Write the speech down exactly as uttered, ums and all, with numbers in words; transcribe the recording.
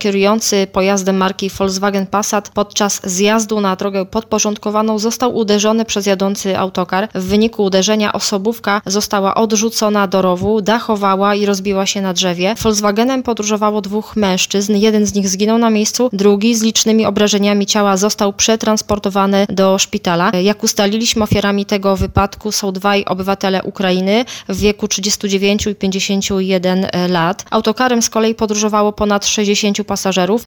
kierujący pojazdem marki Volkswagen Passat podczas zjazdu na drogę podporządkowaną został uderzony przez jadący autokar. W wyniku uderzenia osobówka została odrzucona do rowu, dachowała i rozbiła się na drzewie. Volkswagenem podróżowało dwóch mężczyzn. Jeden z nich zginął na miejscu, drugi z licznymi obrażeniami ciała został przetransportowany do szpitala. Jak ustaliliśmy, ofiarami tego wypadku są dwaj obywatele Ukrainy w wieku trzydziestu dziewięciu i pięćdziesięciu jeden lat. Autokarem z kolei podróżowało ponad sześćdziesięciu pasażerów.